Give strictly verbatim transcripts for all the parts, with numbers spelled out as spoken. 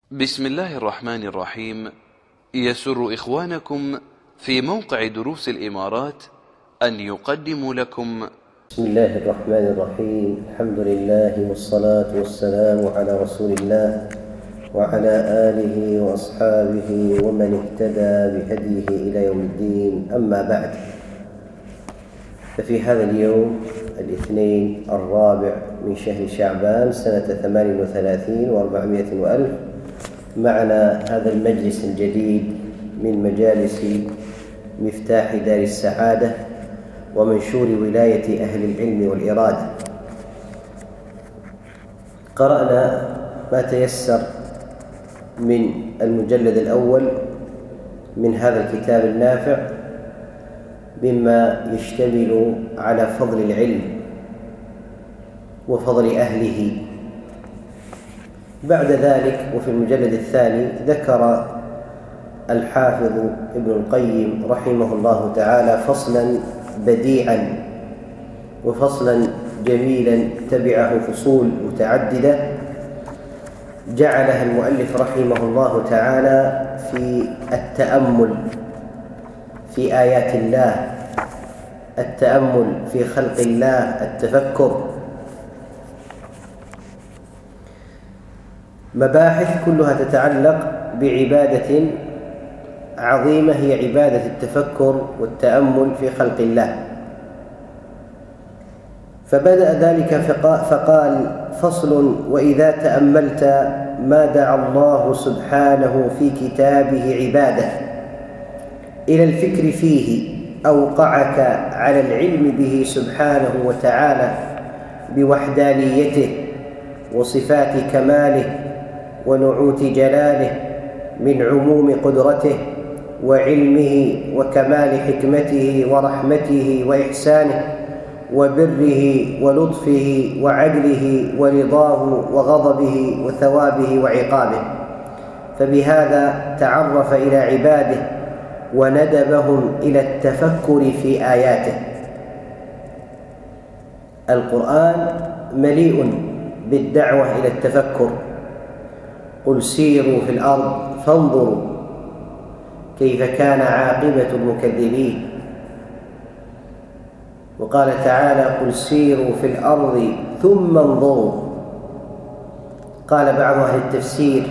بسم الله الرحمن الرحيم. يسر إخوانكم في موقع دروس الإمارات أن يقدموا لكم بسم الله الرحمن الرحيم. الحمد لله والصلاة والسلام على رسول الله وعلى آله وأصحابه ومن اهتدى بهديه إلى يوم الدين. أما بعد، ففي هذا اليوم الاثنين الرابع من شهر شعبان سنة ثمان وثلاثين وأربعمائة وألف معنا هذا المجلس الجديد من مجالس مفتاح دار السعادة ومنشور ولاية أهل العلم والإرادة. قرأنا ما تيسر من المجلد الأول من هذا الكتاب النافع مما يشتمل على فضل العلم وفضل أهله. بعد ذلك وفي المجلد الثاني ذكر الحافظ ابن القيم رحمه الله تعالى فصلا بديعا وفصلا جميلا تبعه فصول متعددة جعلها المؤلف رحمه الله تعالى في التأمل في آيات الله، التأمل في خلق الله، التفكر، مباحث كلها تتعلق بعبادة عظيمة هي عبادة التفكر والتأمل في خلق الله. فبدأ ذلك فقال: فصل: وإذا تأملت ما دعا الله سبحانه في كتابه عباده إلى الفكر فيه أوقعك على العلم به سبحانه وتعالى بوحدانيته وصفات كماله ونعوت جلاله من عموم قدرته وعلمه وكمال حكمته ورحمته وإحسانه وبره ولطفه وعدله ورضاه وغضبه وثوابه وعقابه، فبهذا تعرف إلى عباده وندبهم إلى التفكر في آياته. القرآن مليء بالدعوة إلى التفكر. قل سيروا في الأرض فانظروا كيف كان عاقبة المكذبين. وقال تعالى: قل سيروا في الأرض ثم انظروا. قال بعض أهل التفسير: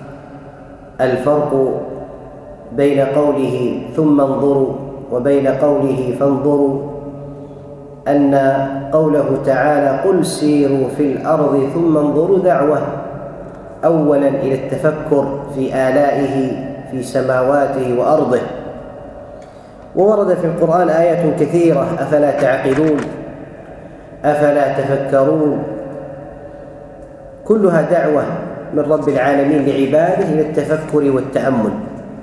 الفرق بين قوله ثم انظروا وبين قوله فانظروا أن قوله تعالى قل سيروا في الأرض ثم انظروا دعوة أولا إلى التفكر في آلائه في سماواته وأرضه. وورد في القرآن آيات كثيرة: أفلا تعقلون، أفلا تفكرون، كلها دعوة من رب العالمين لعباده إلى التفكر والتأمل.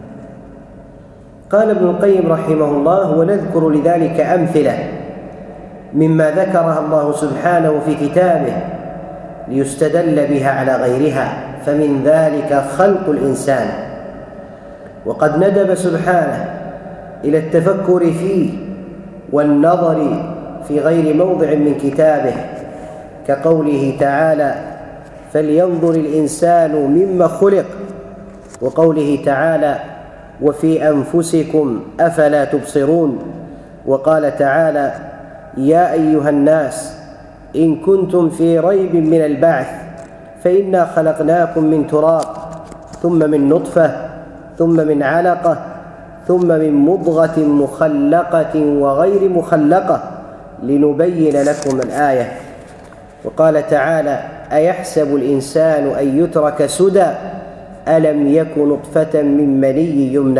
قال ابن القيم رحمه الله: ونذكر لذلك أمثلة مما ذكرها الله سبحانه في كتابه ليستدل بها على غيرها، فمن ذلك خلق الإنسان، وقد ندب سبحانه إلى التفكر فيه والنظر في غير موضع من كتابه، كقوله تعالى: فلينظر الإنسان مما خلق، وقوله تعالى: وفي أنفسكم أفلا تبصرون، وقال تعالى: يا أيها الناس إن كنتم في ريب من البعث فإنا خلقناكم من تراب ثم من نطفة ثم من علقة ثم من مضغة مخلقة وغير مخلقة لنبين لكم الآية. وقال تعالى: أيحسب الإنسان أن يترك سدى ألم يك نطفة من مني يمنى،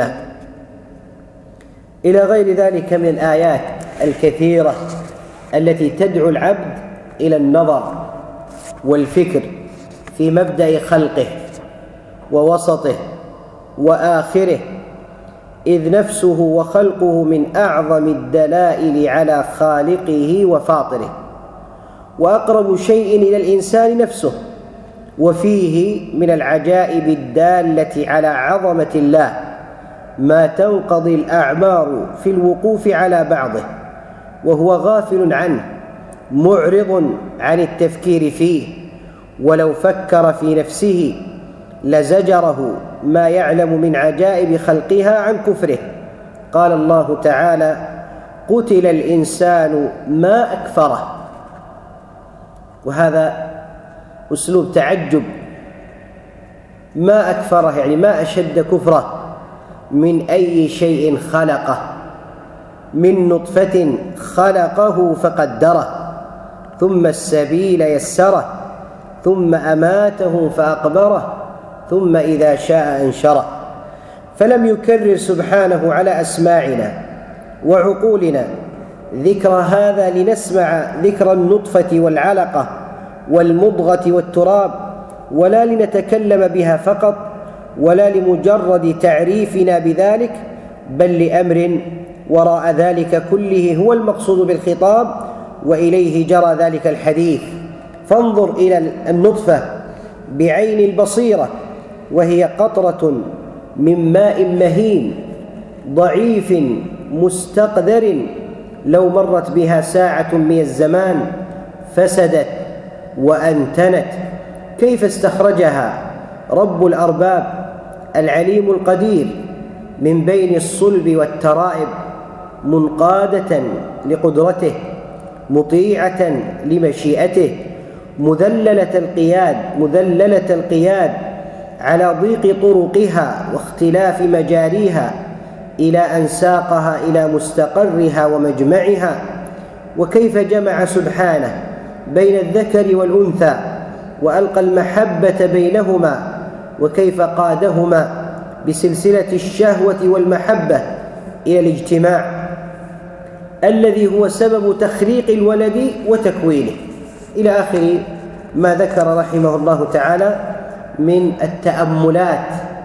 إلى غير ذلك من الآيات الكثيرة التي تدعو العبد إلى النظر والفكر في مبدأ خلقه ووسطه وآخره، إذ نفسه وخلقه من أعظم الدلائل على خالقه وفاطره، وأقرب شيء إلى الإنسان نفسه، وفيه من العجائب الدالة على عظمة الله ما تنقضي الأعمار في الوقوف على بعضه وهو غافل عنه معرض عن التفكير فيه، ولو فكر في نفسه لزجره ما يعلم من عجائب خلقها عن كفره. قال الله تعالى: قتل الإنسان ما أكفره. وهذا أسلوب تعجب، ما أكفره يعني ما أشد كفره. من أي شيء خلقه؟ من نطفة خلقه فقدره، ثم السبيل يسره، ثم أماته فأقبره، ثم إذا شاء أنشره. فلم يكرر سبحانه على أسماعنا وعقولنا ذكر هذا لنسمع ذكر النطفة والعلقة والمضغة والتراب، ولا لنتكلم بها فقط، ولا لمجرد تعريفنا بذلك، بل لأمر وراء ذلك كله هو المقصود بالخطاب، وإليه جرى ذلك الحديث. فانظر إلى النطفة بعين البصيرة، وهي قطرة من ماء مهين ضعيف مستقدر، لو مرت بها ساعة من الزمان فسدت وأنتنت. كيف استخرجها رب الأرباب العليم القدير من بين الصلب والترائب، منقادة لقدرته، مطيعة لمشيئته، مذللة القياد مذللة القياد على ضيق طرقها واختلاف مجاريها، إلى أن ساقها إلى مستقرها ومجمعها. وكيف جمع سبحانه بين الذكر والأنثى وألقى المحبة بينهما، وكيف قادهما بسلسلة الشهوة والمحبة إلى الاجتماع الذي هو سبب تخليق الولد وتكوينه، إلى آخر ما ذكر رحمه الله تعالى من التأملات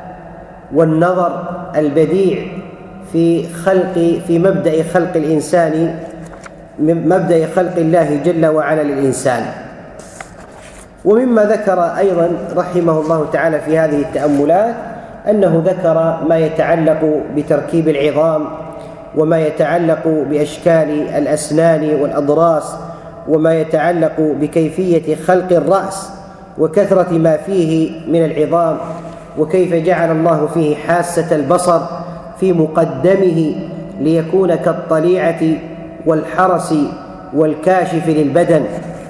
والنظر البديع في خلق في مبدأ خلق الإنسان، مبدأ خلق الله جل وعلا للإنسان. ومما ذكر أيضا رحمه الله تعالى في هذه التأملات أنه ذكر ما يتعلق بتركيب العظام، وما يتعلق بأشكال الأسنان والأضراس، وما يتعلق بكيفية خلق الرأس وكثرة ما فيه من العظام، وكيف جعل الله فيه حاسة البصر في مقدمه ليكون كالطليعة والحرس والكاشف للبدن،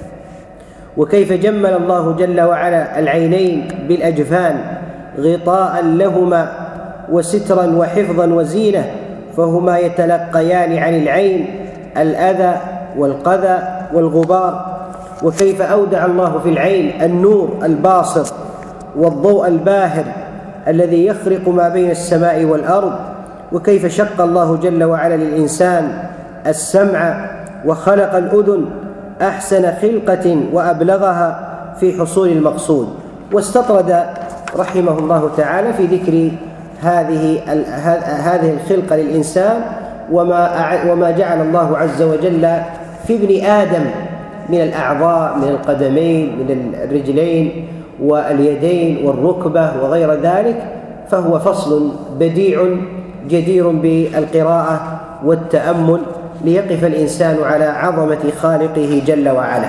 وكيف جمل الله جل وعلا العينين بالأجفان غطاء لهما وسترا وحفظا وزينة، فهما يتلقيان عن العين الأذى والقذى والغبار. وكيف أودع الله في العين النور الباصر والضوء الباهر الذي يخرق ما بين السماء والأرض. وكيف شق الله جل وعلا للإنسان السمع وخلق الأذن أحسن خلقة وأبلغها في حصول المقصود. واستطرد رحمه الله تعالى في ذكر هذه هذه الخلقة للإنسان وما وما جعل الله عز وجل في ابن آدم من الأعضاء، من القدمين، من الرجلين واليدين والركبة وغير ذلك، فهو فصل بديع جدير بالقراءة والتأمل ليقف الإنسان على عظمة خالقه جل وعلا.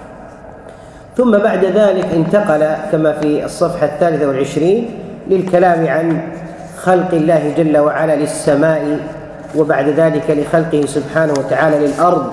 ثم بعد ذلك انتقل كما في الصفحة الثالثة والعشرين للكلام عن خلق الله جل وعلا للسماء، وبعد ذلك لخلقه سبحانه وتعالى للأرض،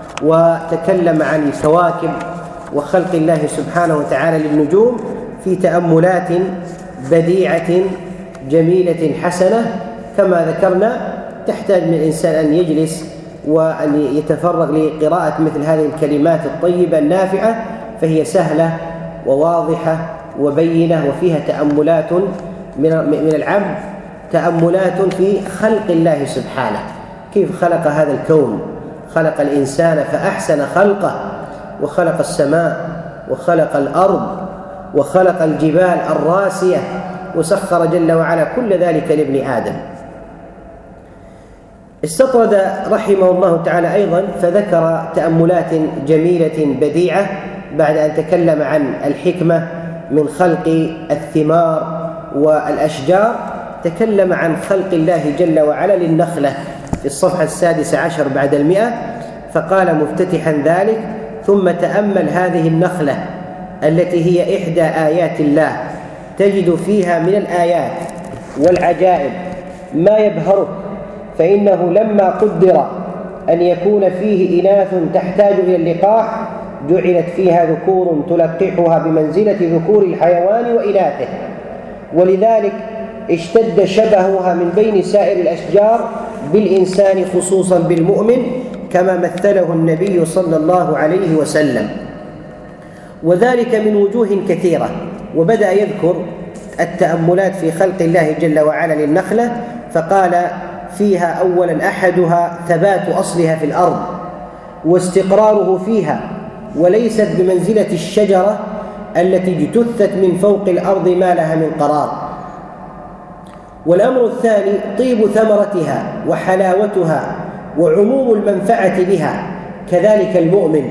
وتكلم عن الكواكب وخلق الله سبحانه وتعالى للنجوم في تأملات بديعة جميلة حسنة. كما ذكرنا تحتاج من الإنسان أن يجلس وأن يتفرغ لقراءة مثل هذه الكلمات الطيبة النافعة، فهي سهلة وواضحة وبينة، وفيها تأملات من العبد، تأملات في خلق الله سبحانه، كيف خلق هذا الكون، خلق الإنسان فأحسن خلقه، وخلق السماء وخلق الأرض وخلق الجبال الراسية، وسخر جل وعلا كل ذلك لابن آدم. استطرد رحمه الله تعالى أيضا فذكر تأملات جميلة بديعة بعد أن تكلم عن الحكمة من خلق الثمار والأشجار. تكلم عن خلق الله جل وعلا للنخلة في الصفحة السادسة عشر بعد المئة، فقال مفتتحا ذلك: ثم تأمل هذه النخلة التي هي إحدى آيات الله، تجد فيها من الآيات والعجائب ما يبهرك، فإنه لما قدر أن يكون فيه إناث تحتاج إلى اللقاح جعلت فيها ذكور تلقحها بمنزلة ذكور الحيوان وإناثه، ولذلك اشتد شبهها من بين سائر الأشجار بالإنسان خصوصا بالمؤمن كما مثله النبي صلى الله عليه وسلم، وذلك من وجوه كثيرة. وبدأ يذكر التأملات في خلق الله جل وعلا للنخلة، فقال فيها أولا أحدها ثبات أصلها في الأرض واستقراره فيها، وليست بمنزلة الشجرة التي اجتثت من فوق الأرض ما لها من قرار. والأمر الثاني طيب ثمرتها وحلاوتها وعموم المنفعة بها، كذلك المؤمن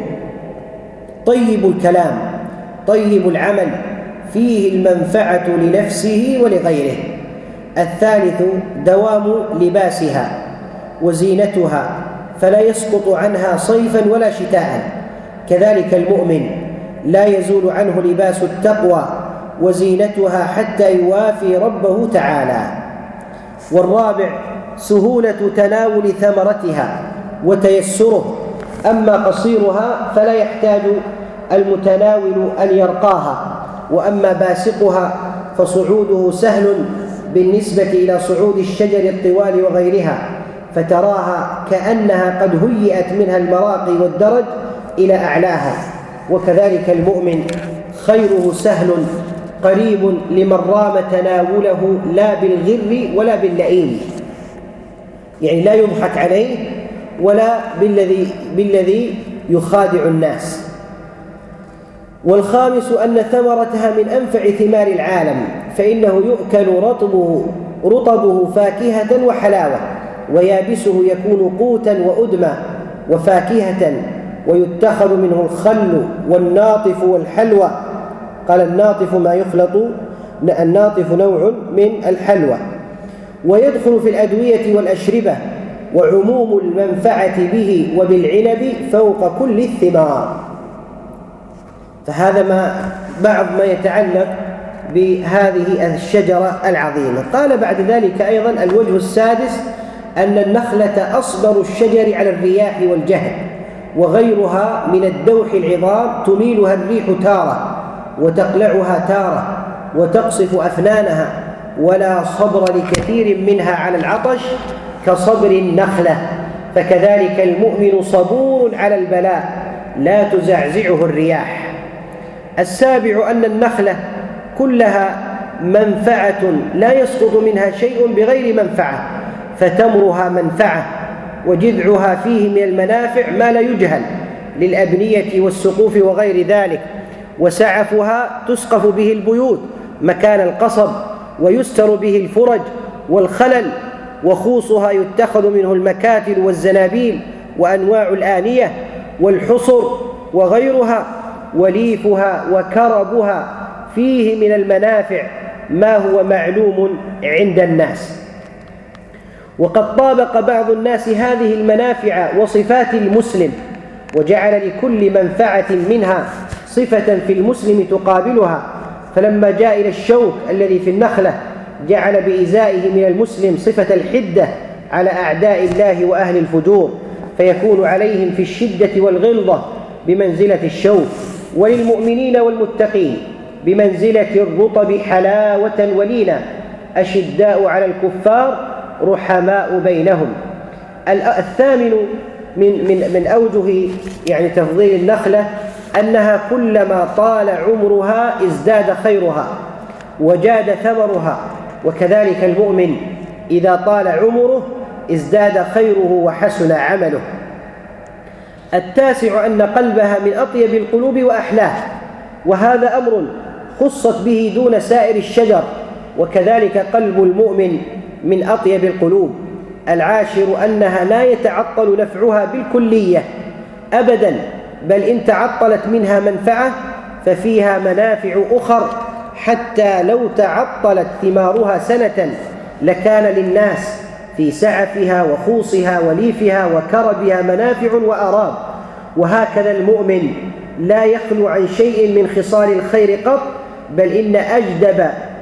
طيب الكلام طيب العمل فيه المنفعة لنفسه ولغيره. الثالث دوام لباسها وزينتها فلا يسقط عنها صيفا ولا شتاء، كذلك المؤمن لا يزول عنه لباس التقوى وزينتها حتى يوافي ربه تعالى. والرابع سهولة تناول ثمرتها وتيسره، أما قصيرها فلا يحتاج المتناول أن يرقاها، وأما باسقها فصعوده سهل بالنسبة إلى صعود الشجر الطوال وغيرها، فتراها كأنها قد هيئت منها المراقي والدرج إلى أعلاها. وكذلك المؤمن خيره سهل قريب لمن رام تناوله لا بالغر ولا باللئيم، يعني لا يضحك عليه ولا بالذي, بالذي يخادع الناس. والخامس أن ثمرتها من أنفع ثمار العالم، فإنه يؤكل رطبه, رطبه فاكهة وحلاوة، ويابسه يكون قوتا وأدمى وفاكهة، ويتخذ منه الخل والناطف والحلوى. قال الناطف ما يخلط، الناطف نوع من الحلوى. ويدخل في الأدوية والأشربة، وعموم المنفعة به وبالعنب فوق كل الثمار. فهذا ما بعض ما يتعلق بهذه الشجرة العظيمة. قال بعد ذلك أيضا الوجه السادس أن النخلة أصبر الشجر على الرياح والجهد، وغيرها من الدوح العظام تميلها الريح تارة وتقلعها تارة وتقصف أفنانها، ولا صبر لكثير منها على العطش كصبر النخلة. فكذلك المؤمن صبور على البلاء لا تزعزعه الرياح. السابع أن النخلة كلها منفعة لا يسقط منها شيء بغير منفعة، فتمرها منفعة، وجذعها فيه من المنافع ما لا يجهل للأبنية والسقوف وغير ذلك. وسعفها تسقف به البيوت مكان القصب، ويستر به الفرج والخلل. وخوصها يتخذ منه المكاتل والزنابيل وأنواع الآنية والحصر وغيرها. وليفها وكربها فيه من المنافع ما هو معلوم عند الناس. وقد طابق بعض الناس هذه المنافع وصفات المسلم، وجعل لكل منفعة منها صفة في المسلم تقابلها. فلما جاء إلى الشوك الذي في النخلة جعل بإزائه من المسلم صفة الحدة على أعداء الله وأهل الفجور، فيكون عليهم في الشدة والغلظة بمنزلة الشوك، وللمؤمنين والمتقين بمنزلة الرطب حلاوة ولينا، أشداء على الكفار رحماء بينهم. الثامن من, من, من أوجه يعني تفضيل النخلة أنها كلما طال عمرها ازداد خيرها وجاد ثمرها، وكذلك المؤمن إذا طال عمره ازداد خيره وحسن عمله. التاسع أن قلبها من أطيب القلوب وأحلاه، وهذا أمر خصت به دون سائر الشجر، وكذلك قلب المؤمن من أطيب القلوب. العاشر أنها لا يتعطل نفعها بالكلية أبدا، بل إن تعطلت منها منفعة ففيها منافع أخر، حتى لو تعطلت ثمارها سنة لكان للناس في سعفها وخوصها وليفها وكربها منافع وآرام. وهكذا المؤمن لا يخلو عن شيء من خصال الخير قط، بل إن أجدب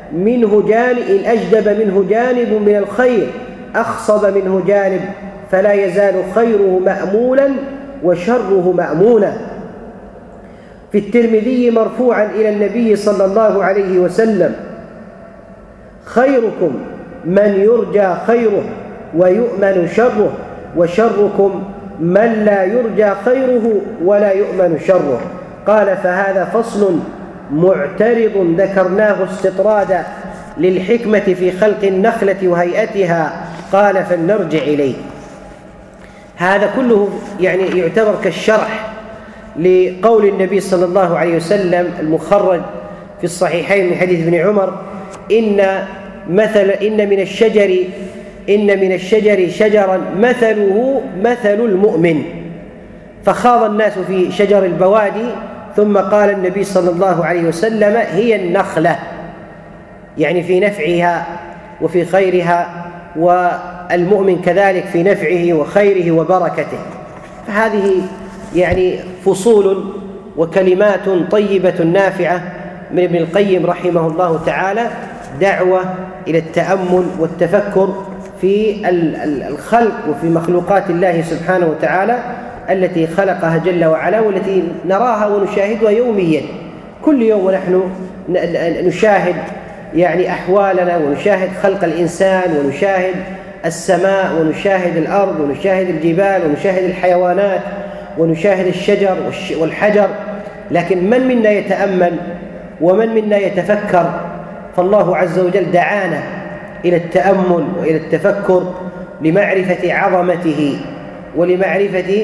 منه جانب إن أجدب منه جانب من الخير أخصب منه جانب، فلا يزال خيره مأمولا وشره مأمونا. في الترمذي مرفوعا إلى النبي صلى الله عليه وسلم: خيركم من يرجى خيره ويؤمن شره، وشركم من لا يرجى خيره ولا يؤمن شره. قال: فهذا فصل معترض ذكرناه استطرادا للحكمة في خلق النخلة وهيئتها، قال: فلنرجع إليه. هذا كله يعني يعتبر كالشرح لقول النبي صلى الله عليه وسلم المخرج في الصحيحين من حديث ابن عمر: إن مثل إن من الشجر إن من الشجر شجرا مثله مثل المؤمن. فخاض الناس في شجر البوادي، ثم قال النبي صلى الله عليه وسلم: هي النخلة، يعني في نفعها وفي خيرها، والمؤمن كذلك في نفعه وخيره وبركته. فهذه يعني فصول وكلمات طيبة نافعة من ابن القيم رحمه الله تعالى، دعوة إلى التأمل والتفكر في الخلق وفي مخلوقات الله سبحانه وتعالى التي خلقها جل وعلا، والتي نراها ونشاهدها يوميا. كل يوم ونحن نشاهد يعني أحوالنا، ونشاهد خلق الإنسان، ونشاهد السماء، ونشاهد الأرض، ونشاهد الجبال، ونشاهد الحيوانات، ونشاهد الشجر والحجر. لكن من منا يتأمل ومن منا يتفكر؟ فالله عز وجل دعانا إلى التأمل وإلى التفكر لمعرفة عظمته ولمعرفة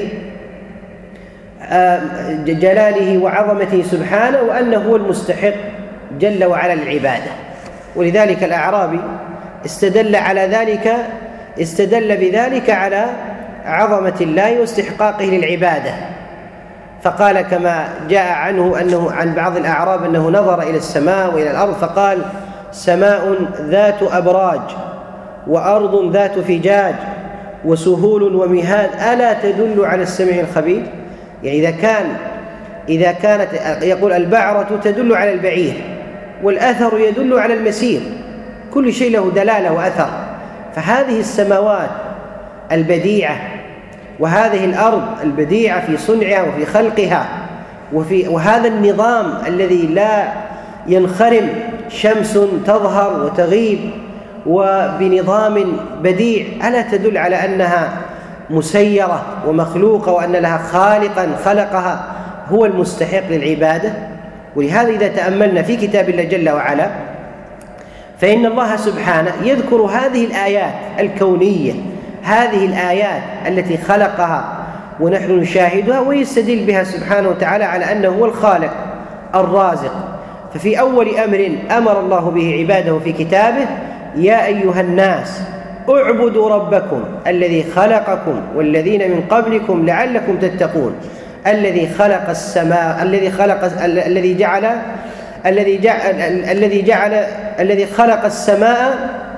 جلاله وعظمته سبحانه، وأنه هو المستحق جل وعلا للعبادة. ولذلك الأعرابي استدل على ذلك استدل بذلك على عظمة الله واستحقاقه للعبادة، فقال كما جاء عنه أنه عن بعض الأعراب أنه نظر إلى السماء وإلى الأرض فقال: سماء ذات أبراج وأرض ذات فجاج وسهول ومهاد، ألا تدل على السميع الخبير؟ يعني إذا كان إذا كانت يقول البعرة تدل على البعير، والأثر يدل على المسير، كل شيء له دلالة وأثر. فهذه السماوات البديعة وهذه الأرض البديعة في صنعها وفي خلقها، وفي وهذا النظام الذي لا ينخرم، شمس تظهر وتغيب وبنظام بديع، ألا تدل على أنها مسيرة ومخلوقة، وأن لها خالقا خلقها هو المستحق للعبادة؟ ولهذا إذا تأملنا في كتاب الله جل وعلا فإن الله سبحانه يذكر هذه الآيات الكونية، هذه الآيات التي خلقها ونحن نشاهدها، ويستدل بها سبحانه وتعالى على أنه هو الخالق الرازق. ففي أول أمر أمر الله به عباده في كتابه: يا أيها الناس اعبدوا ربكم الذي خلقكم والذين من قبلكم لعلكم تتقون. الذي خلق السماء الذي خلق الذي جعل الذي جعل الذي جعل الذي خلق السماء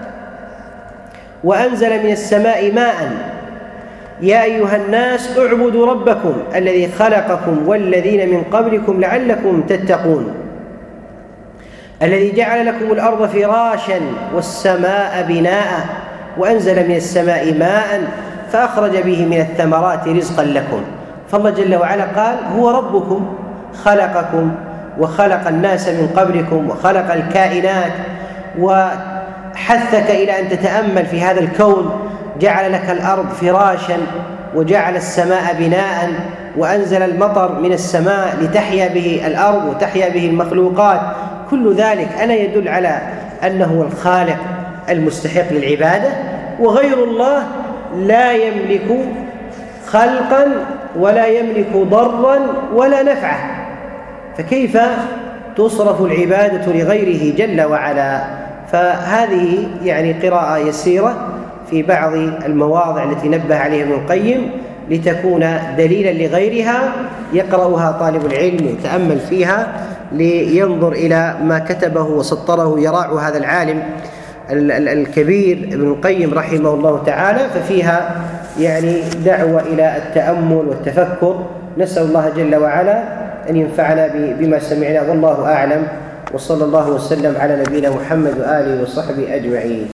وأنزل من السماء ماء. يا أيها الناس اعبدوا ربكم الذي خلقكم والذين من قبلكم لعلكم تتقون. الذي جعل لكم الأرض فراشا والسماء بناء وأنزل من السماء ماء فأخرج به من الثمرات رزقا لكم. فالله جل وعلا قال: هو ربكم، خلقكم وخلق الناس من قبلكم وخلق الكائنات، وحثك إلى أن تتأمل في هذا الكون. جعل لك الأرض فراشا وجعل السماء بناء وأنزل المطر من السماء لتحيا به الأرض وتحيا به المخلوقات. كل ذلك ألا يدل على أنه هو الخالق المستحق للعبادة؟ وغير الله لا يملك خلقا ولا يملك ضرا ولا نفعا، فكيف تصرف العبادة لغيره جل وعلا؟ فهذه يعني قراءة يسيرة في بعض المواضع التي نبه عليها ابن القيم لتكون دليلا لغيرها يقرأها طالب العلم ويتأمل فيها لينظر إلى ما كتبه وسطره يراع هذا العالم الكبير ابن القيم رحمه الله تعالى. ففيها يعني دعوة إلى التأمل والتفكر. نسأل الله جل وعلا أن ينفعنا بما سمعنا، والله أعلم، وصلى الله وسلم على نبينا محمد وآله وصحبه أجمعين.